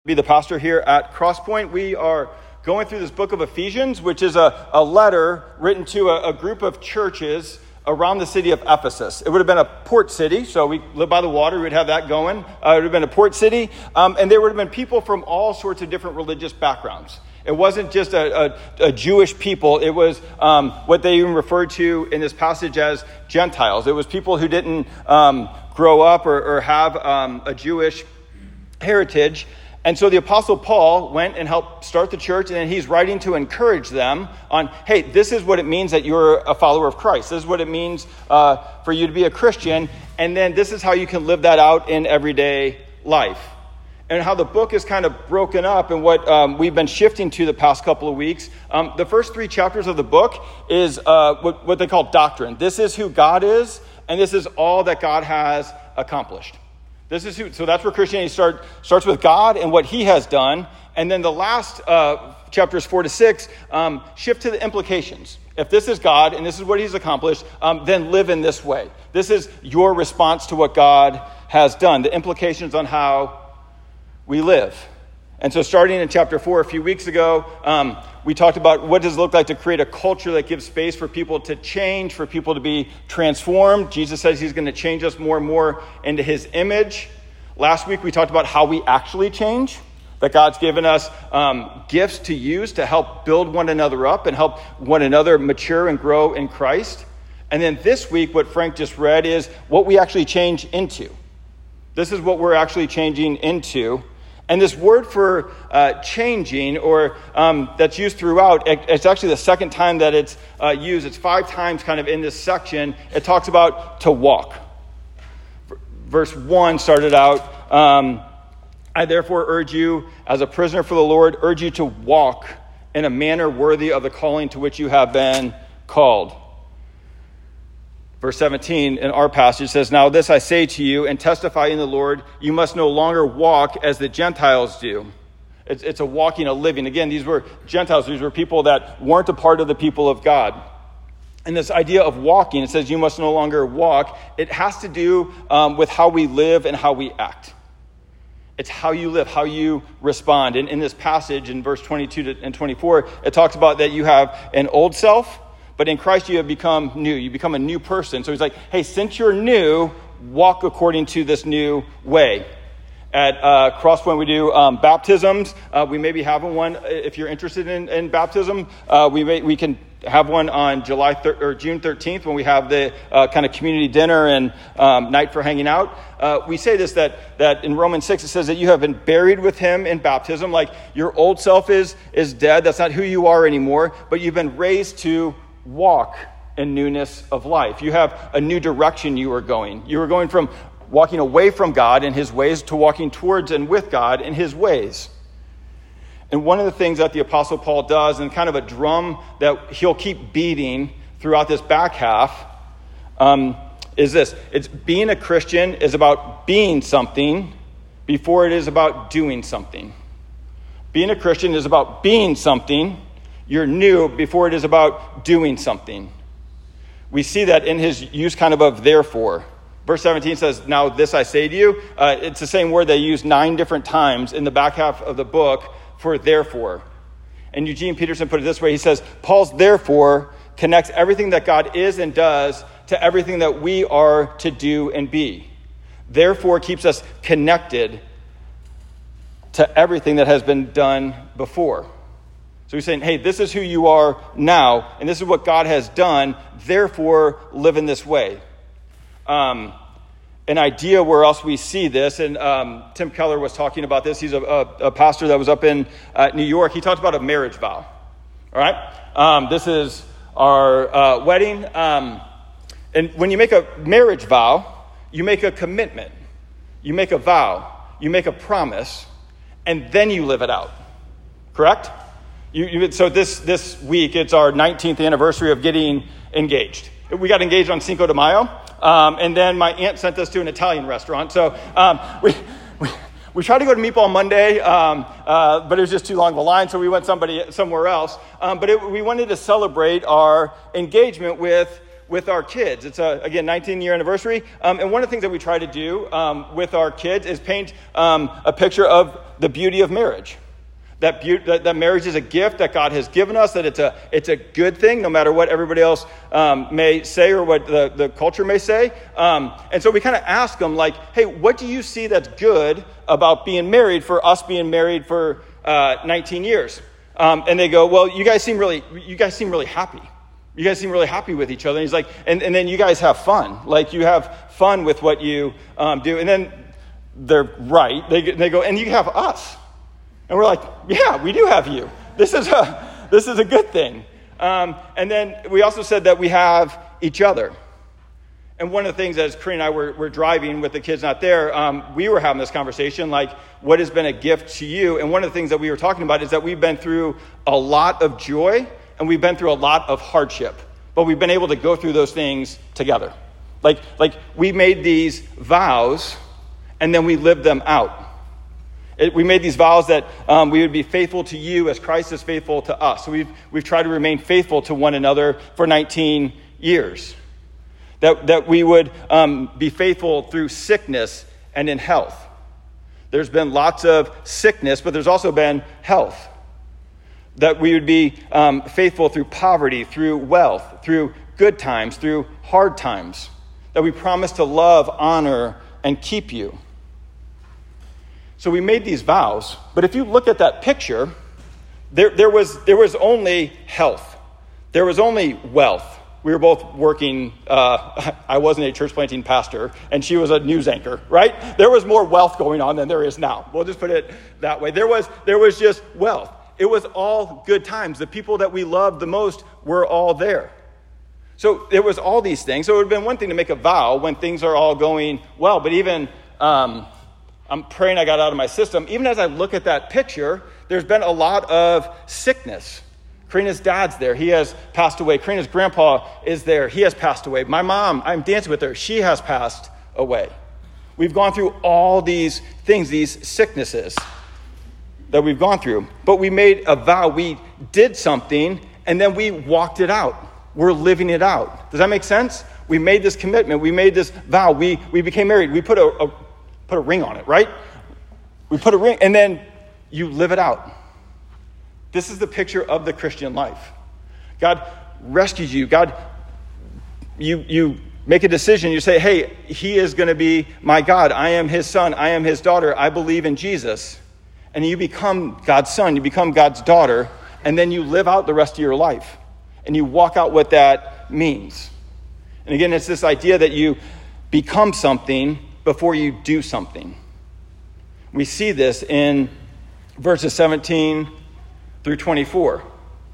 Be the pastor here at Crosspoint. We are going through this book of Ephesians, which is a letter written to a group of churches around the city of Ephesus. It would have been a port city, so we live by the water, we would have that going. It would have been a port city, and there would have been people from all sorts of different religious backgrounds. It wasn't just a Jewish people. It was what they even referred to in this passage as Gentiles. It was people who didn't grow up or have a Jewish heritage. And so the Apostle Paul went and helped start the church, and then he's writing to encourage them on, hey, this is what it means that you're a follower of Christ. This is what it means for you to be a Christian, and then this is how you can live that out in everyday life. And how the book is kind of broken up, and what we've been shifting to the past couple of weeks. The first 3 chapters of the book is what they call doctrine. This is who God is, and this is all that God has accomplished. So that's where Christianity starts with God and what he has done. And then the last chapters 4 to 6 shift to the implications. If this is God and this is what he's accomplished, then live in this way. This is your response to what God has done. The implications on how we live. And so starting in chapter 4 a few weeks ago, we talked about what does it look like to create a culture that gives space for people to change, for people to be transformed. Jesus says he's going to change us more and more into his image. Last week, we talked about how we actually change, that God's given us gifts to use to help build one another up and help one another mature and grow in Christ. And then this week, what Frank just read is what we actually change into. This is what we're actually changing into. And this word for changing, or that's used throughout, it's actually the second time that it's used. It's 5 times kind of in this section. It talks about to walk. Verse 1 started out, I therefore urge you, as a prisoner for the Lord, urge you to walk in a manner worthy of the calling to which you have been called. Verse 17 in our passage says, now this I say to you and testify in the Lord, you must no longer walk as the Gentiles do. It's a walking, a living. Again, these were Gentiles. These were people that weren't a part of the people of God. And this idea of walking, it says you must no longer walk. It has to do with how we live and how we act. It's how you live, how you respond. And in this passage, in verse 22 and 24, it talks about that you have an old self, but in Christ, you have become new. You become a new person. So he's like, hey, since you're new, walk according to this new way. At Crosspoint, we do baptisms. We may be having one. If you're interested in baptism, we can have one on June 13th when we have the kind of community dinner and night for hanging out. We say this, that in Romans 6, it says that you have been buried with him in baptism. Like your old self is dead. That's not who you are anymore. But you've been raised to walk in newness of life. You have a new direction you are going. You are going from walking away from God and his ways to walking towards and with God in his ways. And one of the things that the Apostle Paul does, and kind of a drum that he'll keep beating throughout this back half, is this. It's being a Christian is about being something before it is about doing something. Being a Christian is about being something. You're new before it is about doing something. We see that in his use kind of therefore. Verse 17 says, now this I say to you. It's the same word they use 9 different times in the back half of the book for therefore. And Eugene Peterson put it this way. He says, Paul's therefore connects everything that God is and does to everything that we are to do and be. Therefore keeps us connected to everything that has been done before. So he's saying, hey, this is who you are now, and this is what God has done, therefore live in this way. An idea where else we see this, and Tim Keller was talking about this. He's a pastor that was up in New York. He talked about a marriage vow. All right? This is our wedding. And when you make a marriage vow, you make a commitment. You make a vow. You make a promise. And then you live it out. Correct? So this week, it's our 19th anniversary of getting engaged. We got engaged on Cinco de Mayo, and then my aunt sent us to an Italian restaurant. So we tried to go to Meatball Monday, but it was just too long of a line, so we went somewhere else. But we wanted to celebrate our engagement with with our kids. It's again, 19-year anniversary. And one of the things that we try to do with our kids is paint a picture of the beauty of marriage. That marriage is a gift that God has given us, that it's a good thing, no matter what everybody else may say or what the culture may say. And so we kind of ask them, like, hey, what do you see that's good about being married, for us being married for 19 years? And they go, well, you guys seem really happy. You guys seem really happy with each other. And he's like, and then you guys have fun. Like, you have fun with what you do. And then they're right. They go, and you have us. And we're like, yeah, we do have you. This is a good thing. And then we also said that we have each other. And one of the things, as Karina and I were driving with the kids not there, we were having this conversation, like, what has been a gift to you? And one of the things that we were talking about is that we've been through a lot of joy and we've been through a lot of hardship, but we've been able to go through those things together. Like we made these vows and then we lived them out. We made these vows that we would be faithful to you as Christ is faithful to us. So we've tried to remain faithful to one another for 19 years. That we would be faithful through sickness and in health. There's been lots of sickness, but there's also been health. That we would be faithful through poverty, through wealth, through good times, through hard times. That we promise to love, honor, and keep you. So we made these vows, but if you look at that picture, there was only health. There was only wealth. We were both working, I wasn't a church planting pastor, and she was a news anchor, right? There was more wealth going on than there is now. We'll just put it that way. There was just wealth. It was all good times. The people that we loved the most were all there. So there was all these things. So it would have been one thing to make a vow when things are all going well, but even... I'm praying I got out of my system. Even as I look at that picture, there's been a lot of sickness. Karina's dad's there. He has passed away. Karina's grandpa is there. He has passed away. My mom, I'm dancing with her. She has passed away. We've gone through all these things, these sicknesses that we've gone through. But we made a vow. We did something, and then we walked it out. We're living it out. Does that make sense? We made this commitment. We made this vow. We became married. We put a ring on it, right? We put a ring, and then you live it out. This is the picture of the Christian life. God rescues you. God, you make a decision. You say, hey, he is going to be my God. I am his son. I am his daughter. I believe in Jesus. And you become God's son. You become God's daughter. And then you live out the rest of your life. And you walk out what that means. And again, it's this idea that you become something before you do something. We see this in verses 17 through 24.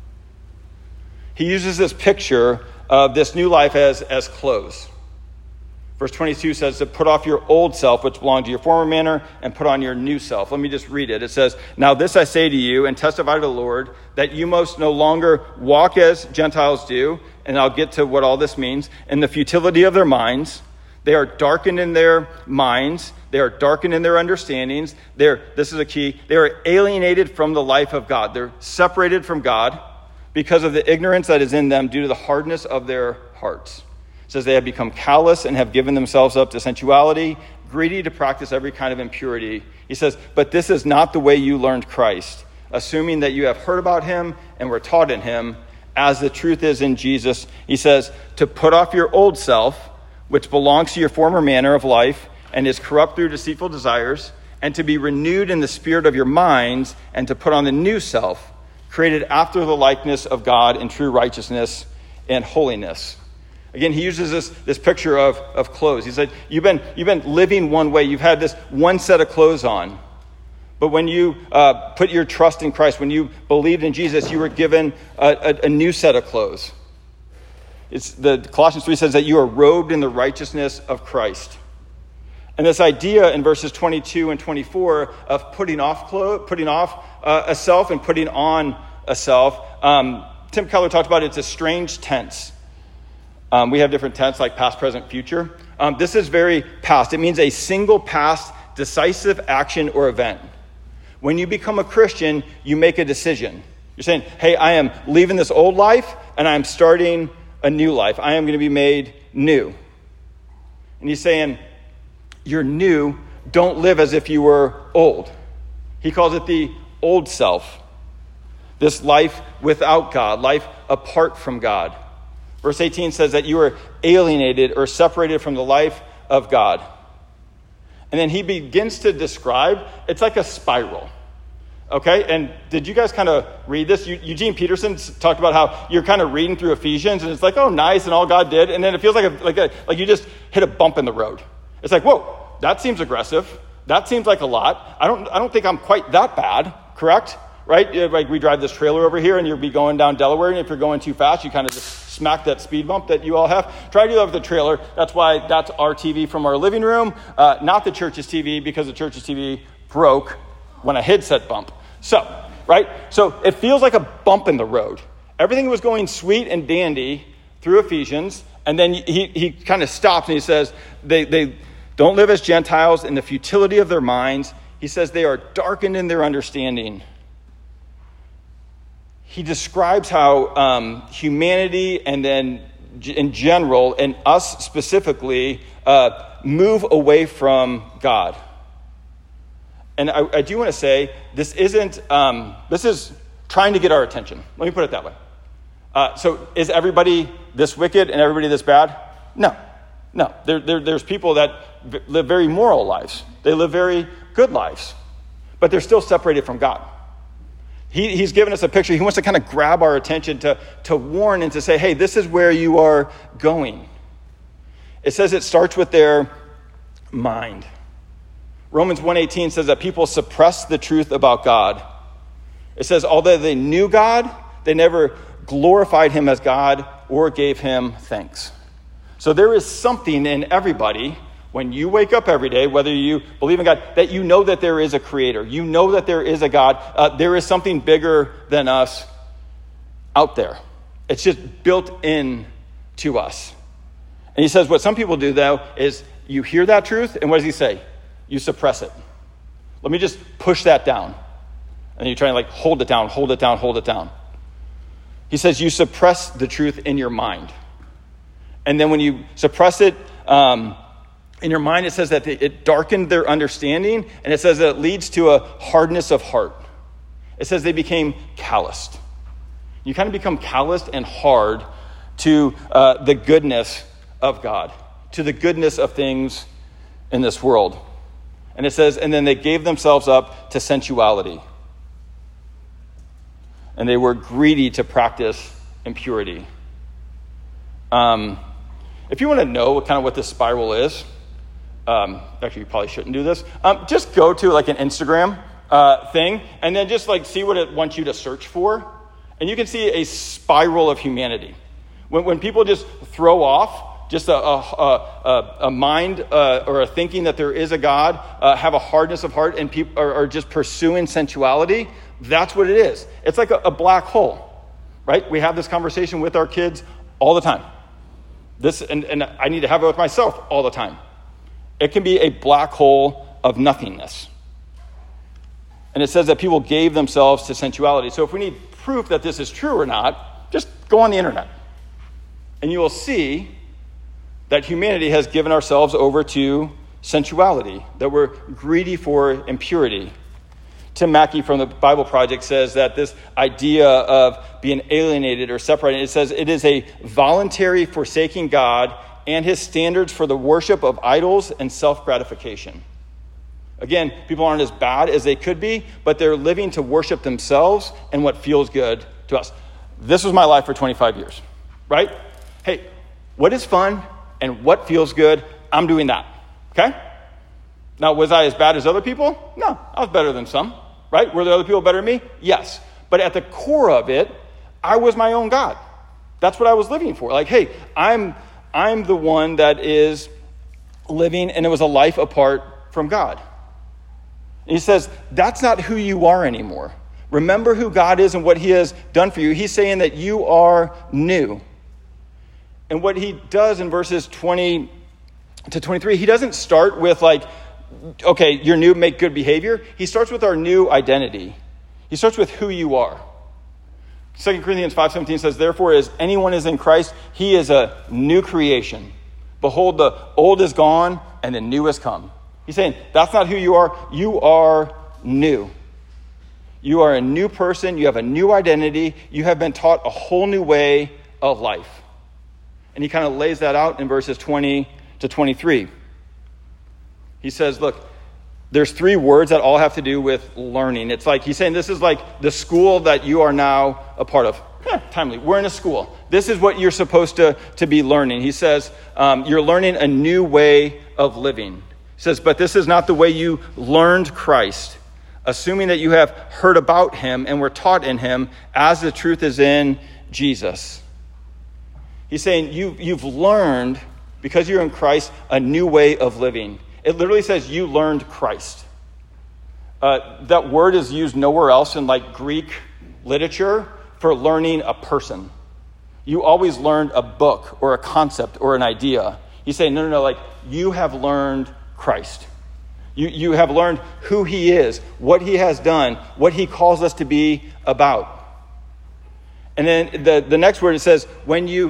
He uses this picture of this new life as clothes. Verse 22 says to put off your old self, which belonged to your former manner, and put on your new self. Let me just read it. It says, now this I say to you and testify to the Lord, that you must no longer walk as Gentiles do, and I'll get to what all this means, in the futility of their minds. They are darkened in their minds. They are darkened in their understandings. This is a key. They are alienated from the life of God. They're separated from God because of the ignorance that is in them due to the hardness of their hearts. It says they have become callous and have given themselves up to sensuality, greedy to practice every kind of impurity. He says, but this is not the way you learned Christ, assuming that you have heard about him and were taught in him, as the truth is in Jesus. He says, to put off your old self, which belongs to your former manner of life and is corrupt through deceitful desires, and to be renewed in the spirit of your minds, and to put on the new self, created after the likeness of God in true righteousness and holiness. Again, he uses this picture of clothes. He said, you've been living one way. You've had this one set of clothes on. But when you put your trust in Christ, when you believed in Jesus, you were given a new set of clothes. The Colossians 3 says that you are robed in the righteousness of Christ. And this idea in verses 22 and 24 of putting off a self and putting on a self. Tim Keller talked about it's a strange tense. We have different tense like past, present, future. This is very past. It means a single past decisive action or event. When you become a Christian, you make a decision. You're saying, hey, I am leaving this old life and I'm starting a new life. I am going to be made new. And he's saying, you're new. Don't live as if you were old. He calls it the old self. This life without God, life apart from God. Verse 18 says that you are alienated or separated from the life of God. And then he begins to describe, it's like a spiral. Okay, and did you guys kind of read this? Eugene Peterson talked about how you're kind of reading through Ephesians, and it's like, oh, nice, and all God did, and then it feels like you just hit a bump in the road. It's like, whoa, that seems aggressive. That seems like a lot. I don't think I'm quite that bad, correct? Right? Like we drive this trailer over here, and you'll be going down Delaware, and if you're going too fast, you kind of just smack that speed bump that you all have. Try to do that with the trailer. That's why that's our TV from our living room, not the church's TV, because the church's TV broke when I hit said bump. So, right? So it feels like a bump in the road. Everything was going sweet and dandy through Ephesians, and then he kind of stops and he says, they don't live as Gentiles in the futility of their minds. He says they are darkened in their understanding. He describes how humanity and then in general, and us specifically, move away from God. And I do want to say, this is trying to get our attention. Let me put it that way. So is everybody this wicked and everybody this bad? No. There's people that live very moral lives. They live very good lives. But they're still separated from God. He's given us a picture. He wants to kind of grab our attention to warn and to say, hey, this is where you are going. It says it starts with their mind. Romans 1:18 says that people suppress the truth about God. It says, although they knew God, they never glorified him as God or gave him thanks. So there is something in everybody when you wake up every day, whether you believe in God, that you know that there is a creator. You know that there is a God. There is something bigger than us out there. It's just built in to us. And he says what some people do, though, is you hear that truth, and what does he say? You suppress it. Let me just push that down. And you try and hold it down. He says you suppress the truth in your mind. And then when you suppress it in your mind, it says that it darkened their understanding, and it says that it leads to a hardness of heart. It says they became calloused. You kind of become calloused and hard to the goodness of God, to the goodness of things in this world. And it says, and then they gave themselves up to sensuality. And they were greedy to practice impurity. If you want to know what this spiral is, actually you probably shouldn't do this. Just go to an Instagram thing, and then just see what it wants you to search for. And you can see a spiral of humanity. When people just throw off just a mind or a thinking that there is a God, have a hardness of heart, and people are just pursuing sensuality, that's what it is. It's like a black hole, right? We have this conversation with our kids all the time. And I need to have it with myself all the time. It can be a black hole of nothingness. And it says that people gave themselves to sensuality. So if we need proof that this is true or not, just go on the internet. And you will see that humanity has given ourselves over to sensuality, that we're greedy for impurity. Tim Mackey from the Bible Project says that this idea of being alienated or separated, it says it is a voluntary forsaking God and his standards for the worship of idols and self-gratification. Again, people aren't as bad as they could be, but they're living to worship themselves and what feels good to us. This was my life for 25 years, right? Hey, what is fun and what feels good, I'm doing that, okay? Now, was I as bad as other people? No, I was better than some, right? Were there other people better than me? Yes. But at the core of it, I was my own God. That's what I was living for. Hey, I'm the one that is living, and it was a life apart from God. And he says, that's not who you are anymore. Remember who God is and what he has done for you. He's saying that you are new. And what he does in verses 20 to 23, he doesn't start with okay, you're new, make good behavior. He starts with our new identity. He starts with who you are. 2 Corinthians 5:17 says, therefore, as anyone is in Christ, he is a new creation. Behold, the old is gone and the new has come. He's saying, that's not who you are. You are new. You are a new person. You have a new identity. You have been taught a whole new way of life. And he kind of lays that out in verses 20 to 23. He says, look, there's three words that all have to do with learning. It's like, he's saying this is like the school that you are now a part of. Timely. We're in a school. This is what you're supposed to be learning. He says, you're learning a new way of living. He says, but this is not the way you learned Christ, assuming that you have heard about him and were taught in him as the truth is in Jesus. He's saying you've learned, because you're in Christ, a new way of living. It literally says you learned Christ. That word is used nowhere else in like Greek literature for learning a person. You always learned a book or a concept or an idea. He's saying, no, like you have learned Christ. You have learned who he is, what he has done, what he calls us to be about. And then the next word, it says, when you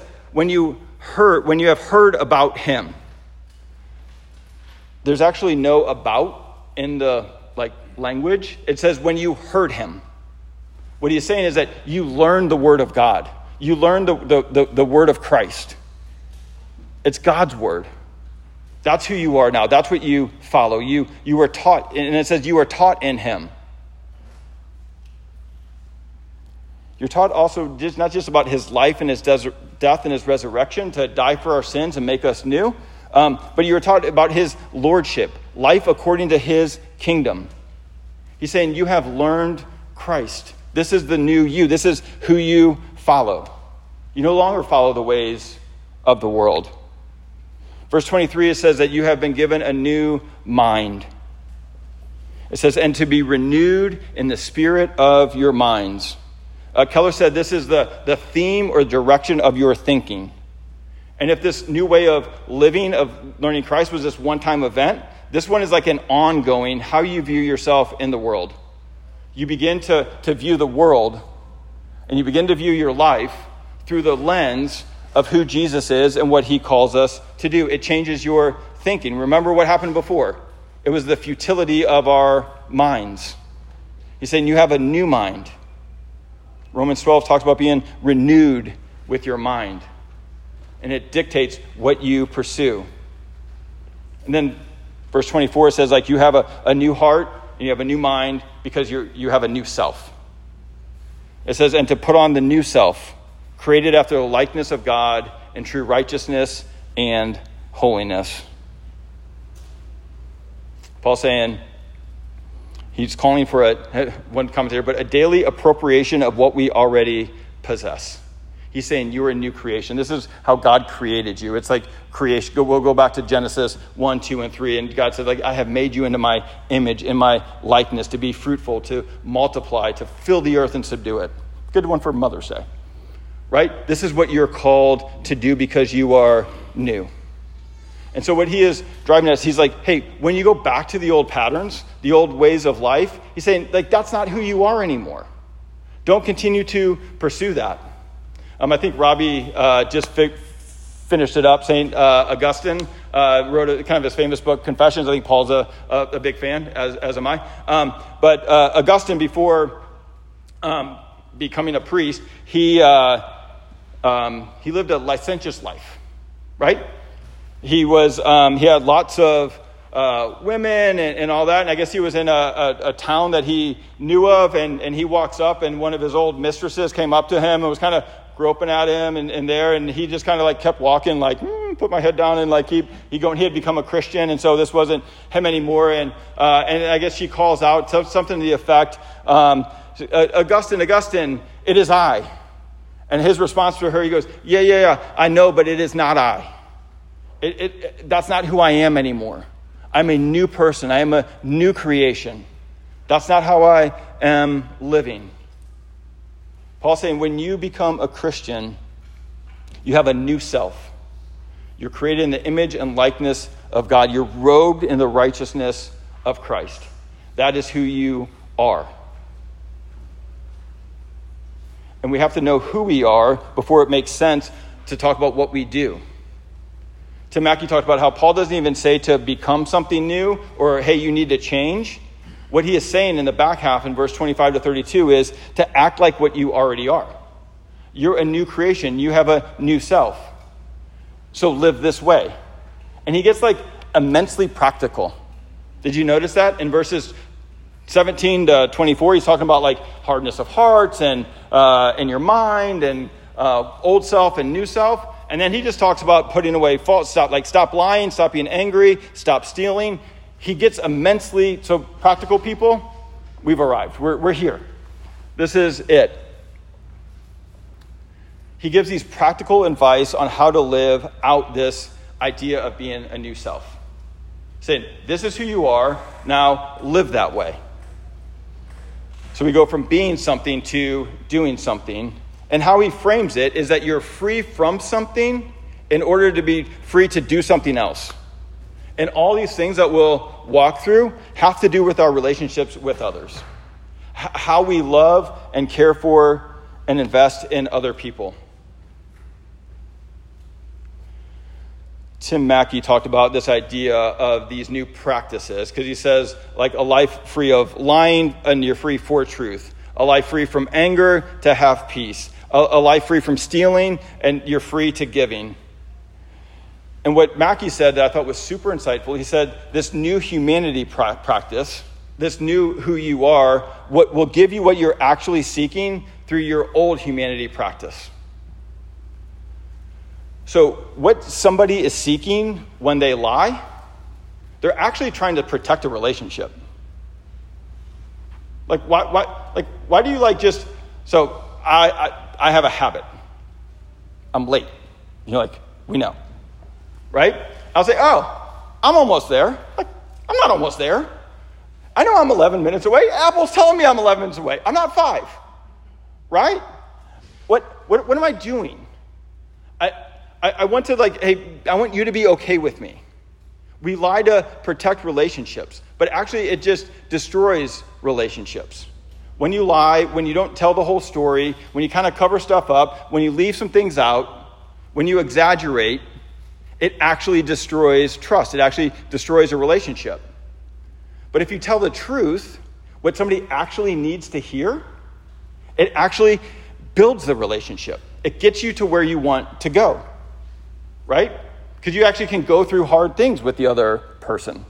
have heard about him. There's actually no about in the language. It says when you heard him. What he's saying is that you learned the word of God. You learned the word of Christ. It's God's word. That's who you are now. That's what you follow. You were taught, and it says you were taught in him. You're taught also not just about his life and his death and his resurrection to die for our sins and make us new, but you were taught about his lordship, life according to his kingdom. He's saying you have learned Christ. This is the new you. This is who you follow. You no longer follow the ways of the world. Verse 23, it says that you have been given a new mind. It says, and to be renewed in the spirit of your minds. Keller said this is the theme or direction of your thinking. And if this new way of living, of learning Christ, was this one-time event, this one is like an ongoing, how you view yourself in the world. You begin to view the world, and you begin to view your life through the lens of who Jesus is and what he calls us to do. It changes your thinking. Remember what happened before. It was the futility of our minds. He's saying you have a new mind. Romans 12 talks about being renewed with your mind. And it dictates what you pursue. And then verse 24 says you have a new heart and you have a new mind because you have a new self. It says, and to put on the new self, created after the likeness of God in true righteousness and holiness. Paul's saying, he's calling for one commentator, but a daily appropriation of what we already possess. He's saying you are a new creation. This is how God created you. It's like creation. We'll go back to Genesis 1, 2, and 3. And God said, I have made you into my image, in my likeness, to be fruitful, to multiply, to fill the earth and subdue it. Good one for Mother's Day. Right? This is what you're called to do because you are new. And so what he is driving us, he's like, hey, when you go back to the old patterns, the old ways of life, he's saying, that's not who you are anymore. Don't continue to pursue that. I think Robbie just finished it up. St. Augustine wrote kind of his famous book, Confessions. I think Paul's a big fan, as am I. But Augustine, before becoming a priest, he lived a licentious life, right? He had lots of women and all that. And I guess he was in a town that he knew of, and he walks up, and one of his old mistresses came up to him and was kind of groping at him and he just kind of kept walking, put my head down, and he had become a Christian, and so this wasn't him anymore. And I guess she calls out something to the effect, Augustine, it is I. And his response to her, he goes, yeah, I know, but it is not I. That's not who I am anymore. I'm a new person. I am a new creation. That's not how I am living. Paul's saying when you become a Christian, you have a new self. You're created in the image and likeness of God. You're robed in the righteousness of Christ. That is who you are. And we have to know who we are before it makes sense to talk about what we do. Tim Mackey talked about how Paul doesn't even say to become something new or, hey, you need to change. What he is saying in the back half in verse 25 to 32 is to act like what you already are. You're a new creation. You have a new self. So live this way. And he gets like immensely practical. Did you notice that? In verses 17 to 24, he's talking about like hardness of hearts and in your mind and old self and new self. And then he just talks about putting away fault, stop lying, stop being angry, stop stealing. He gets immensely, so practical people, we've arrived. We're here. This is it. He gives these practical advice on how to live out this idea of being a new self. Saying, this is who you are, now live that way. So we go from being something to doing something. And how he frames it is that you're free from something in order to be free to do something else. And all these things that we'll walk through have to do with our relationships with others. How we love and care for and invest in other people. Tim Mackey talked about this idea of these new practices because he says like a life free of lying and you're free for truth. A life free from anger to have peace. A life free from stealing and you're free to giving. And what Mackey said that I thought was super insightful, he said this new humanity practice, this new who you are, what will give you what you're actually seeking through your old humanity practice. So what somebody is seeking when they lie, they're actually trying to protect a relationship. Like why do you like just, so I have a habit. I'm late. You're like, we know. Right? I'll say, oh, I'm almost there. Like, I'm not almost there. I know I'm 11 minutes away. Apple's telling me I'm 11 minutes away. I'm not 5. Right? What am I doing? I want to hey, I want you to be okay with me. We lie to protect relationships, but actually it just destroys relationships. When you lie, when you don't tell the whole story, when you kind of cover stuff up, when you leave some things out, when you exaggerate, it actually destroys trust. It actually destroys a relationship. But if you tell the truth, what somebody actually needs to hear, it actually builds the relationship. It gets you to where you want to go, right? Because you actually can go through hard things with the other person.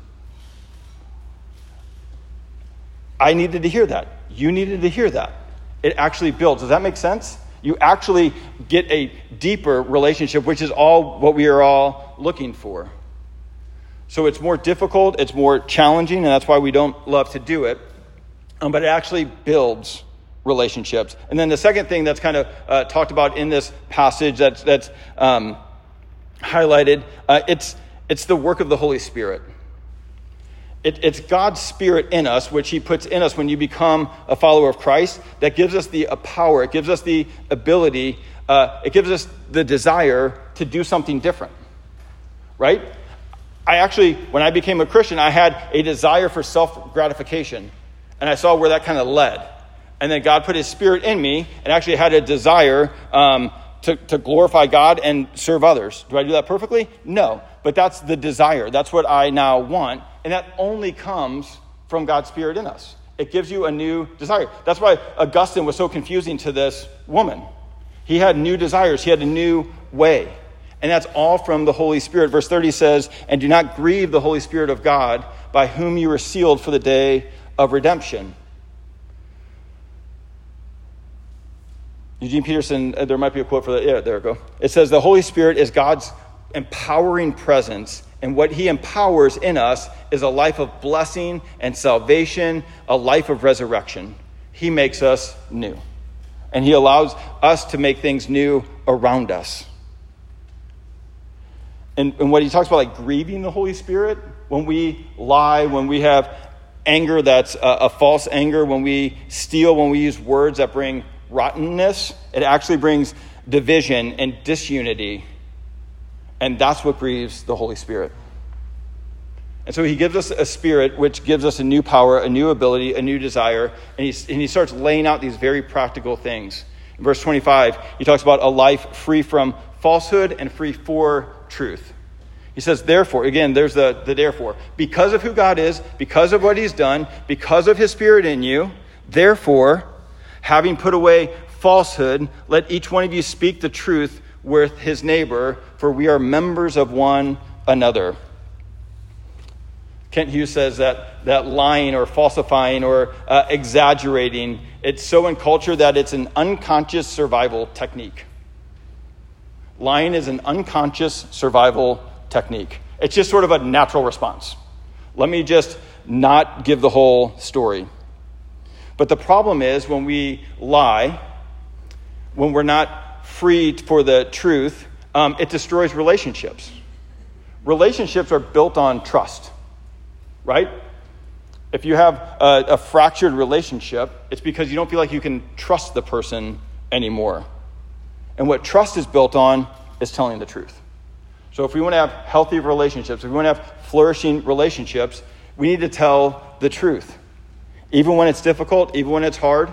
I needed to hear that. You needed to hear that. It actually builds. Does that make sense? You actually get a deeper relationship, which is all what we are all looking for. So it's more difficult, it's more challenging, and that's why we don't love to do it. But it actually builds relationships. And then the second thing that's kind of talked about in this passage that's highlighted, it's the work of the Holy Spirit. It's God's Spirit in us, which he puts in us when you become a follower of Christ, that gives us the power, it gives us the ability, it gives us the desire to do something different, right? I actually, when I became a Christian, I had a desire for self-gratification, and I saw where that kind of led. And then God put his Spirit in me and actually had a desire to glorify God and serve others. Do I do that perfectly? No. But that's the desire. That's what I now want. And that only comes from God's Spirit in us. It gives you a new desire. That's why Augustine was so confusing to this woman. He had new desires. He had a new way. And that's all from the Holy Spirit. Verse 30 says, "And do not grieve the Holy Spirit of God, by whom you were sealed for the day of redemption." Eugene Peterson, there might be a quote for that. Yeah, there we go. It says, "The Holy Spirit is God's empowering presence, and what he empowers in us is a life of blessing and salvation, a life of resurrection. He makes us new, and he allows us to make things new around us." And what he talks about, like grieving the Holy Spirit, when we lie, when we have anger that's a false anger, when we steal, when we use words that bring rottenness, it actually brings division and disunity. And that's what grieves the Holy Spirit. And so he gives us a spirit which gives us a new power, a new ability, a new desire. And he starts laying out these very practical things. In verse 25, he talks about a life free from falsehood and free for truth. He says, therefore, again, there's the therefore. Because of who God is, because of what he's done, because of his Spirit in you, therefore, having put away falsehood, let each one of you speak the truth with his neighbor, for we are members of one another. Kent Hughes says that lying or falsifying or exaggerating, it's so in culture that it's an unconscious survival technique. Lying is an unconscious survival technique. It's just sort of a natural response. Let me just not give the whole story. But the problem is when we lie, when we're not free for the truth, it destroys relationships. Relationships are built on trust, right? If you have a fractured relationship, it's because you don't feel like you can trust the person anymore. And what trust is built on is telling the truth. So if we want to have healthy relationships, if we want to have flourishing relationships, we need to tell the truth. Even when it's difficult, even when it's hard,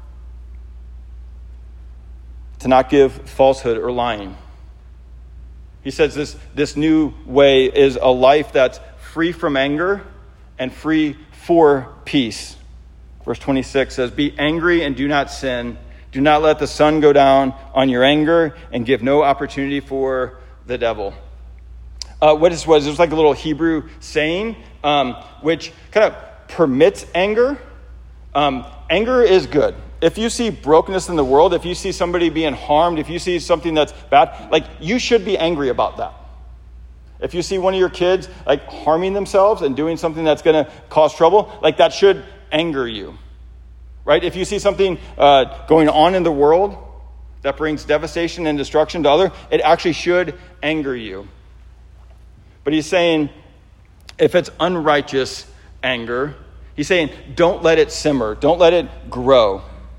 to not give falsehood or lying. He says this new way is a life that's free from anger and free for peace. Verse 26 says, be angry and do not sin. Do not let the sun go down on your anger and give no opportunity for the devil. What this was, it was like a little Hebrew saying, which kind of permits anger. Anger is good. If you see brokenness in the world, if you see somebody being harmed, if you see something that's bad, like you should be angry about that. If you see one of your kids like harming themselves and doing something that's going to cause trouble, like that should anger you, right? If you see something going on in the world that brings devastation and destruction to others, it actually should anger you. But he's saying if it's unrighteous anger, he's saying don't let it simmer, don't let it grow.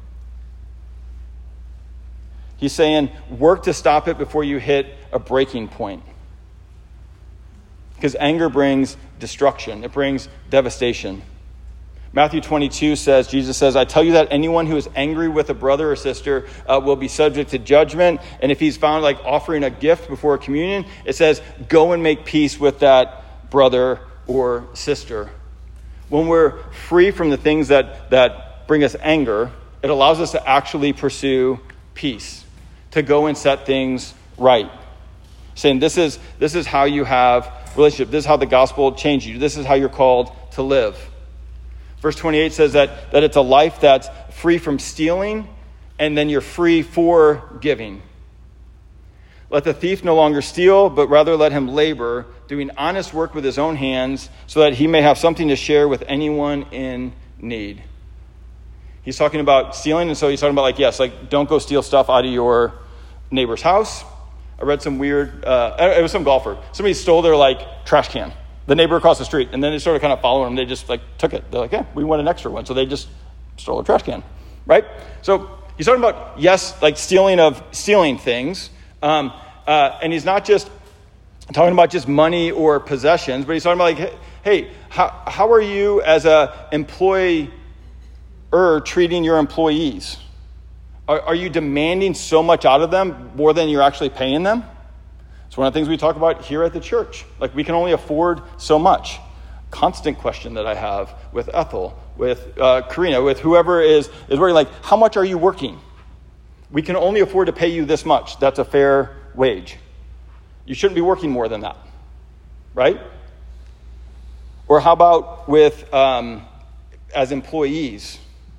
He's saying work to stop it before you hit a breaking point. Because anger brings destruction. It brings devastation. Matthew 22 says, Jesus says, I tell you that anyone who is angry with a brother or sister will be subject to judgment. And if he's found like offering a gift before communion, it says, go and make peace with that brother or sister. When we're free from the things that bring us anger, it allows us to actually pursue peace, to go and set things right. Saying this is how you have relationship. This is how the gospel changed you. This is how you're called to live. Verse 28 says that it's a life that's free from stealing, and then you're free for giving. Let the thief no longer steal, but rather let him labor, doing honest work with his own hands, so that he may have something to share with anyone in need. He's talking about stealing, and so he's talking about don't go steal stuff out of your neighbor's house. I read some weird, it was some golfer. Somebody stole their trash can. The neighbor across the street, and then they started kind of following them. They just took it. They're like, yeah, we want an extra one. So they just stole a trash can, right? So he's talking about, stealing things. And he's not just talking about just money or possessions, but he's talking about hey, how are you as a employer treating your employees? Are you demanding so much out of them more than you're actually paying them? It's one of the things we talk about here at the church. We can only afford so much. Constant question that I have with Ethel, with Karina, with whoever is working, how much are you working? We can only afford to pay you this much. That's a fair wage. You shouldn't be working more than that, right? Or how about with, as employees?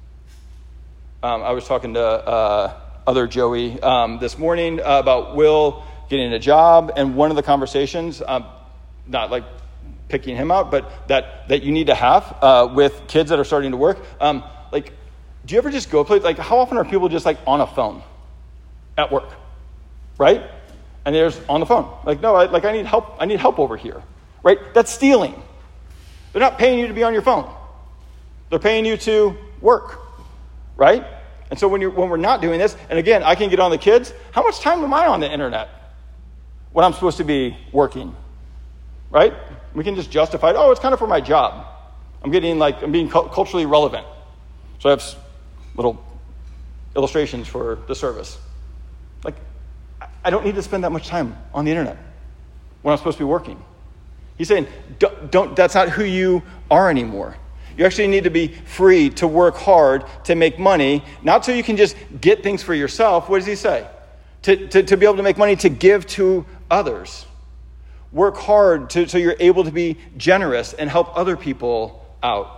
I was talking to other Joey this morning about Will getting a job, and one of the conversations, not picking him out, but that you need to have with kids that are starting to work. Do you ever just go play? How often are people just on a phone at work, right? And they're just on the phone. No, I need help. I need help over here, right? That's stealing. They're not paying you to be on your phone. They're paying you to work, right? And so when we're not doing this, and again, I can get on the kids. How much time am I on the internet when I'm supposed to be working, right? We can just justify it. Oh, it's kind of for my job. I'm being culturally relevant. So I have little illustrations for the service. Like, I don't need to spend that much time on the internet when I'm supposed to be working. He's saying, don't, that's not who you are anymore. You actually need to be free to work hard, to make money, not so you can just get things for yourself. What does he say? To be able to make money to give to others. Work hard so you're able to be generous and help other people out.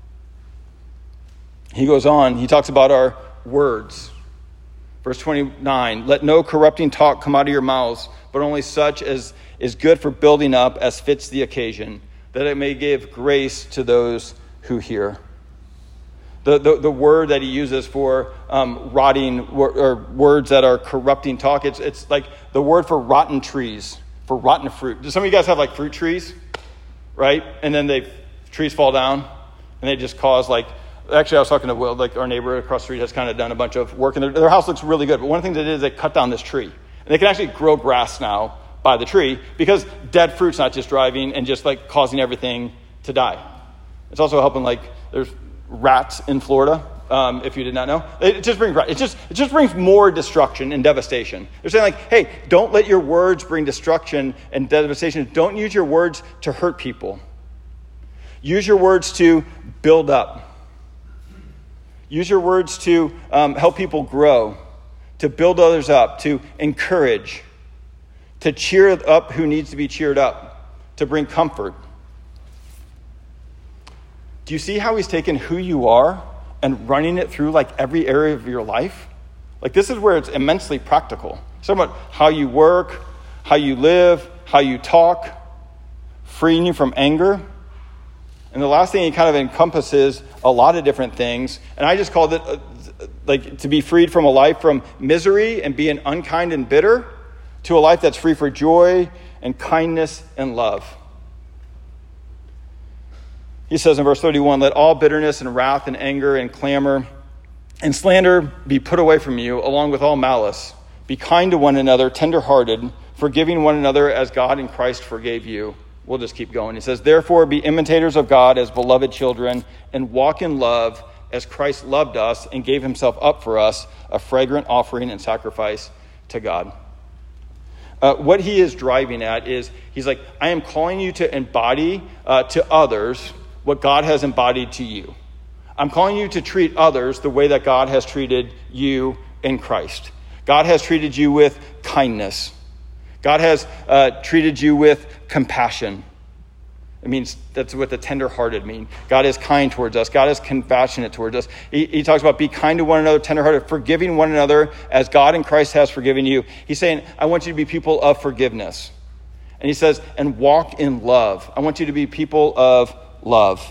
He goes on, he talks about our words. Verse 29, let no corrupting talk come out of your mouths, but only such as is good for building up as fits the occasion, that it may give grace to those who hear. The word that he uses for rotting or words that are corrupting talk, it's like the word for rotten trees, for rotten fruit. Do some of you guys have like fruit trees, right? And then trees fall down and they just cause like, actually I was talking to Will, like our neighbor across the street has kind of done a bunch of work and their house looks really good. But one of the things they did is they cut down this tree. And they can actually grow grass now by the tree because dead fruit's not just driving and just like causing everything to die. It's also helping, like, there's rats in Florida, if you did not know. It just brings more destruction and devastation. They're saying, like, hey, don't let your words bring destruction and devastation. Don't use your words to hurt people. Use your words to build up. Use your words to help people grow, to build others up, to encourage, to cheer up who needs to be cheered up, to bring comfort. Do you see how he's taken who you are and running it through like every area of your life? Like this is where it's immensely practical. It's talking about how you work, how you live, how you talk, freeing you from anger. And the last thing he kind of encompasses a lot of different things. And I just called it like to be freed from a life from misery and being unkind and bitter to a life that's free for joy and kindness and love. He says in verse 31, let all bitterness and wrath and anger and clamor and slander be put away from you, along with all malice. Be kind to one another, tenderhearted, forgiving one another as God in Christ forgave you. We'll just keep going. He says, therefore be imitators of God as beloved children, and walk in love as Christ loved us and gave himself up for us, a fragrant offering and sacrifice to God. What he is driving at is, he's like, I am calling you to embody to others what God has embodied to you. I'm calling you to treat others the way that God has treated you in Christ. God has treated you with kindness. God has treated you with compassion. It means that's what the tenderhearted mean. God is kind towards us. God is compassionate towards us. He talks about be kind to one another, tenderhearted, forgiving one another as God in Christ has forgiven you. He's saying, I want you to be people of forgiveness. And he says, and walk in love. I want you to be people of love.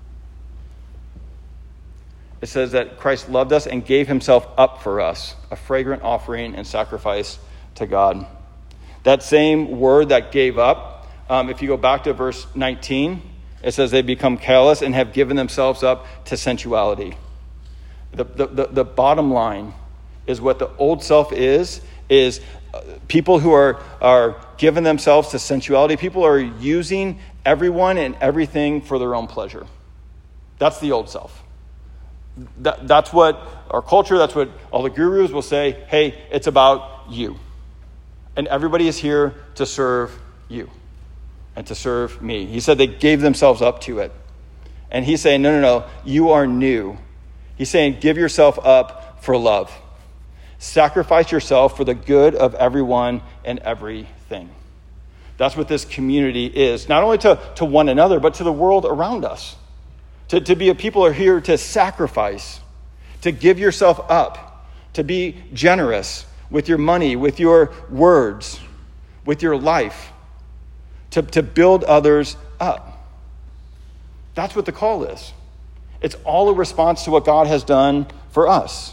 It says that Christ loved us and gave himself up for us, a fragrant offering and sacrifice to God. That same word that gave up, if you go back to verse 19, it says they become callous and have given themselves up to sensuality. The bottom line is what the old self is people who are giving themselves to sensuality. People are using everyone and everything for their own pleasure. That's the old self. That's what our culture, that's what all the gurus will say, hey, it's about you. And everybody is here to serve you and to serve me. He said they gave themselves up to it. And he's saying, no, you are new. He's saying, give yourself up for love. Sacrifice yourself for the good of everyone and everything. That's what this community is. Not only to one another, but to the world around us. To be a people who are here to sacrifice, to give yourself up, to be generous with your money, with your words, with your life, to build others up. That's what the call is. It's all a response to what God has done for us.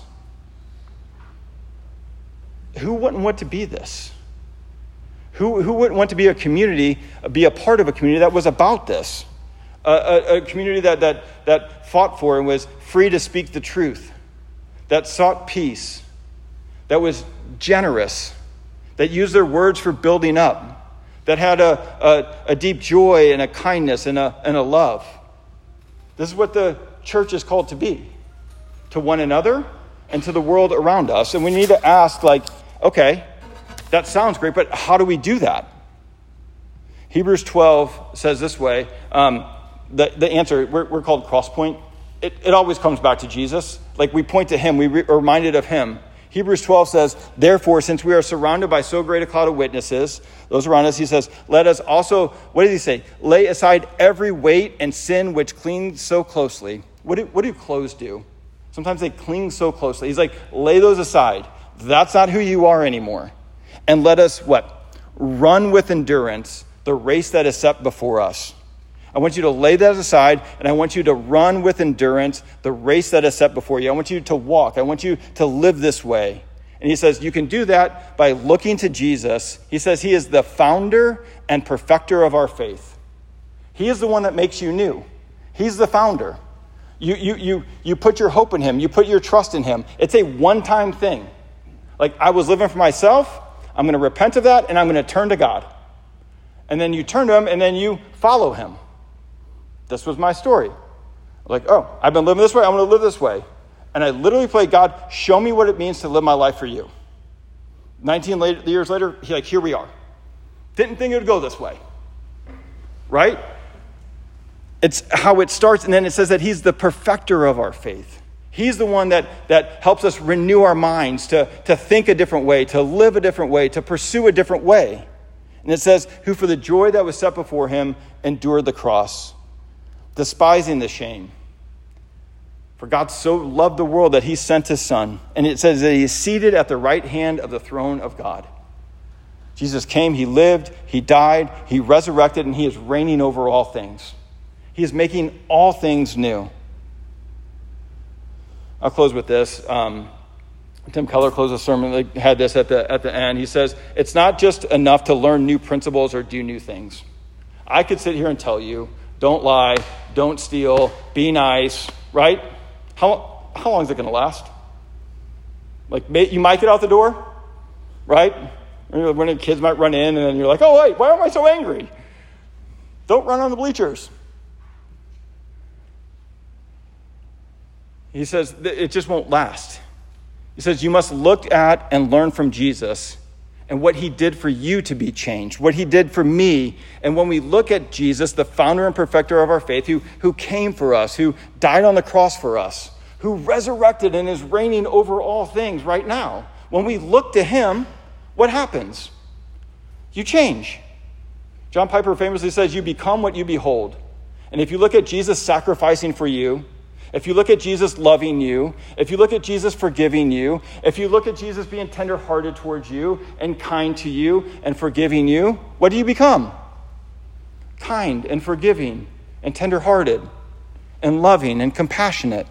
Who wouldn't want to be this? Who wouldn't want to be a community, be a part of a community that was about this? A community that fought for and was free to speak the truth, that sought peace, that was generous, that used their words for building up, that had a deep joy and a kindness and a love. This is what the church is called to be, to one another and to the world around us. And we need to ask, like, okay, that sounds great, but how do we do that? Hebrews 12 says this way, the answer, we're called Crosspoint. It always comes back to Jesus. Like, we point to him, we're reminded of him. Hebrews 12 says, therefore, since we are surrounded by so great a cloud of witnesses, those around us, he says, let us also, what does he say? Lay aside every weight and sin which clings so closely. What do clothes do? Sometimes they cling so closely. He's like, lay those aside. That's not who you are anymore. And let us, what? Run with endurance the race that is set before us. I want you to lay that aside, and I want you to run with endurance the race that is set before you. I want you to walk. I want you to live this way. And he says you can do that by looking to Jesus. He says he is the founder and perfecter of our faith. He is the one that makes you new. He's the founder. You put your hope in him. You put your trust in him. It's a one-time thing. Like, I was living for myself. I'm going to repent of that, and I'm going to turn to God. And then you turn to him, and then you follow him. This was my story. Like, oh, I've been living this way. I'm going to live this way. And I literally prayed, God, show me what it means to live my life for you. 19 years later, here we are. Didn't think it would go this way. Right? It's how it starts. And then it says that he's the perfecter of our faith. He's the one that helps us renew our minds to think a different way, to live a different way, to pursue a different way. And it says, who for the joy that was set before him endured the cross, despising the shame. For God so loved the world that he sent his son. And it says that he is seated at the right hand of the throne of God. Jesus came, he lived, he died, he resurrected, and he is reigning over all things. He is making all things new. I'll close with this. Tim Keller closed a sermon, had this at the end. He says, it's not just enough to learn new principles or do new things. I could sit here and tell you, don't lie, don't steal, be nice, right? How long is it going to last? Like, you might get out the door, right? When the kids might run in, and then you're like, oh, wait, why am I so angry? Don't run on the bleachers. He says it just won't last. He says you must look at and learn from Jesus and what he did for you to be changed, what he did for me. And when we look at Jesus, the founder and perfecter of our faith, who came for us, who died on the cross for us, who resurrected and is reigning over all things right now, when we look to him, what happens? You change. John Piper famously says, you become what you behold. And if you look at Jesus sacrificing for you, if you look at Jesus loving you, if you look at Jesus forgiving you, if you look at Jesus being tenderhearted towards you and kind to you and forgiving you, what do you become? Kind and forgiving and tenderhearted and loving and compassionate.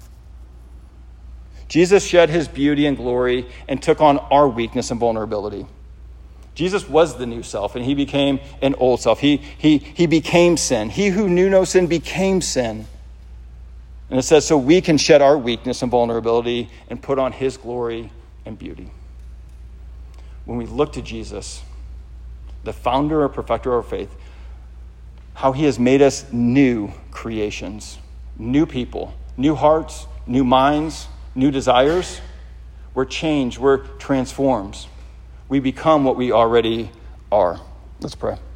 Jesus shed his beauty and glory and took on our weakness and vulnerability. Jesus was the new self, and he became an old self. He became sin. He who knew no sin became sin. And it says, so we can shed our weakness and vulnerability and put on his glory and beauty. When we look to Jesus, the founder and perfecter of our faith, how he has made us new creations, new people, new hearts, new minds, new desires. We're changed, we're transformed. We become what we already are. Let's pray.